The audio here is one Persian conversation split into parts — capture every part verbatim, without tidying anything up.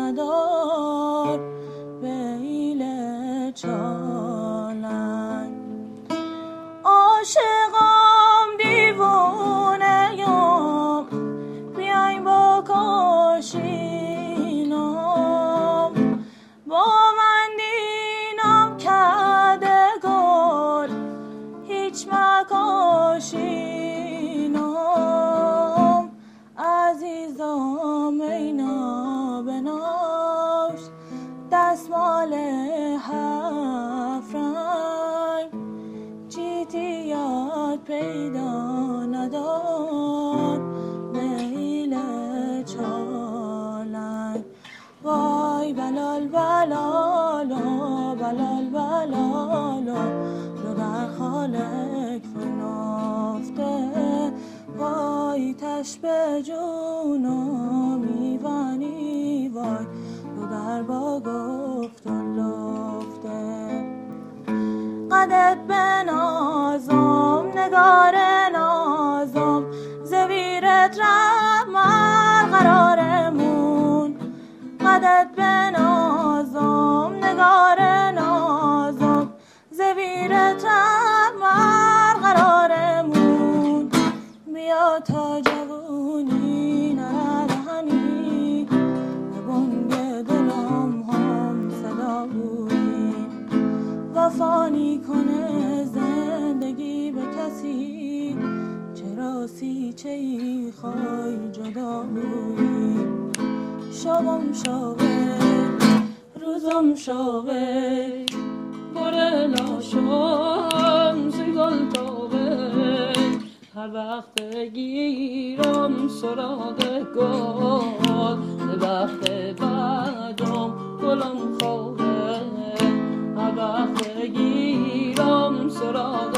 ندار بیل چالن. عاشقام دیوونه یم بیاین با کاشینام، با من دینم کرده گل هیچ مکاشینام. عزیزام اینا بناش دستمال هفت رنگ، جیتیات پیدا ندار میل چالنگ. وای بلال بلالا بلال بلالا دو در خالق فنافته، وای تش به جونو میوانی وای دو در با گفت و لفته. قدت به نازم نگار نازم زویرت رحمت قرارمون. قدت به نازم نگار نازم زویرت رحمت قرارمون. بیا تا جوونی نردهنی به بنگ دلم هم صدا بودی. وفانی کنه زندگی به کسی، چرا سیچه ای خواهی جدا بودی. شبم شاوه روزم شاوه بره لاشم سیگل تاوه. هر وقت گیرم سراغ گل به وقت بعدم گلم خواه. هر وقت گیرم سراغ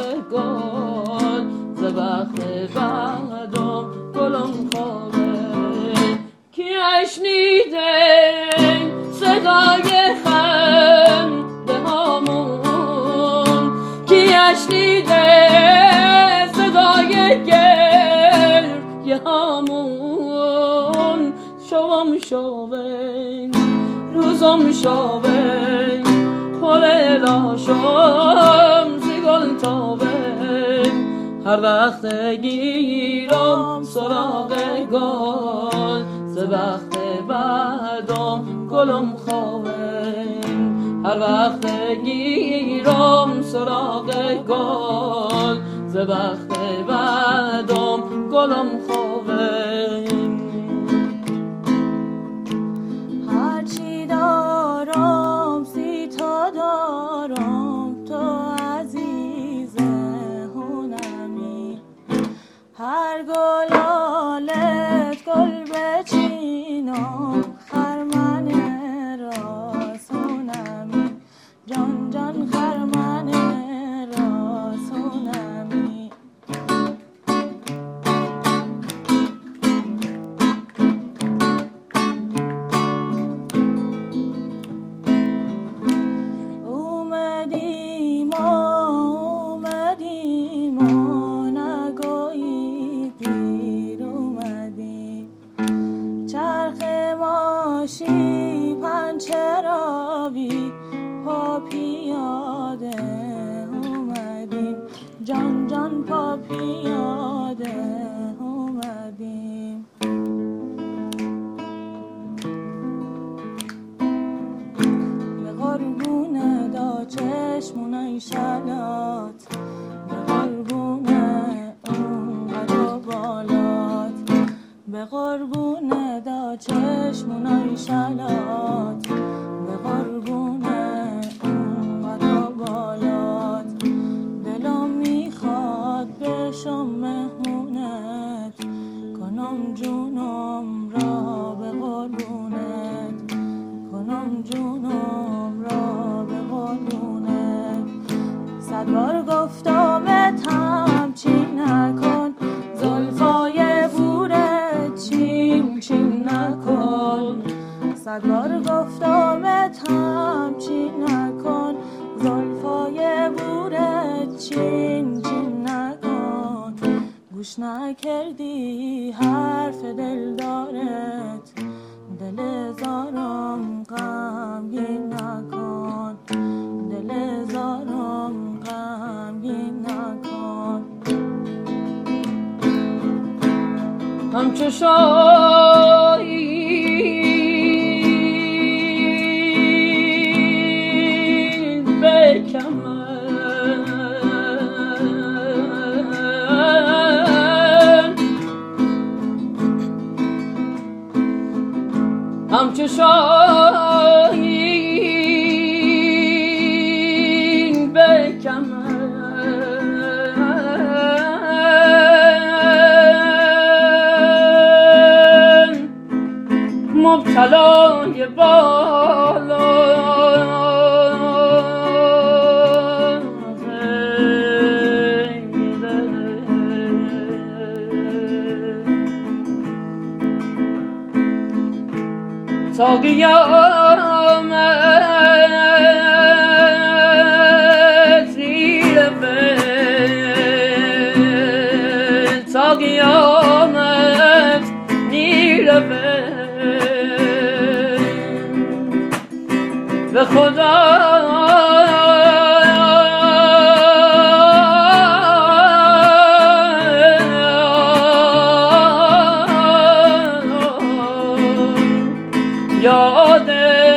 گل به وقت بعدم گلم خواه. کی اشنیده صدای خنده هامون، کی اشنیده صدای گریه هامون. شوم شوم روزم شوم پل لاشم زیگل تاوه. هر وقت گیرم سراغ گل ز وقت بعدم گلم خواهم. هر وقت گیرم سراغ گل ز وقت بعدم گلم خواهم. هرچی دارم سی تا دارم تو عزیز هونمی. هر گلالت گل بچینم خرمن راسونمی. جان جان خرمن راسونمی. اومدیم اومدیم نگویی پیر اومدیم. چرخ ماشی پنچراوی پا پیاده اومدیم. جان جان پا پیاده اومدیم. به قربون دا چشمونای شلات، به قربون اون قد و بالات. به قربون دا چشمونای شلات، به قربون اون قد و بالات. دلم میخواد بشم مهمونت، کنم جونم را به قربونت. کنم جونم را به قربونت. صد بار گفتمت همچین نکن، زلفای بورت چین چین نکن. صد بار گفتمت همچین نکن، زلفای بورت چین چین نکن. گوش نکردی حرف دل دارت، دل زارم شاهین بکمن همچو شاهین بکمن مبتلای بالا تا قیامت زیر بل تا قیامت زیر بل به خدا یاد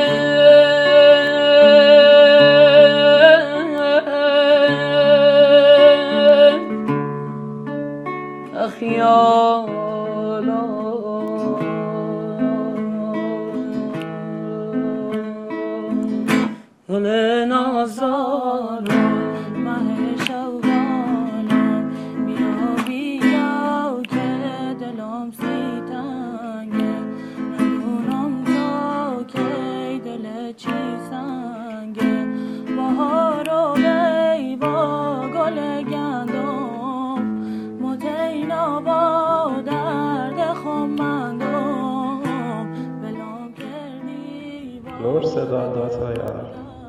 خیالات گل نازارم مه شوقانم بیا بیا که دلم سیتنگه ندونم تا که دل چی سنگه بهار و بیوا گل گندم متینا با درد خمندم بلام کردی نور صدا داتای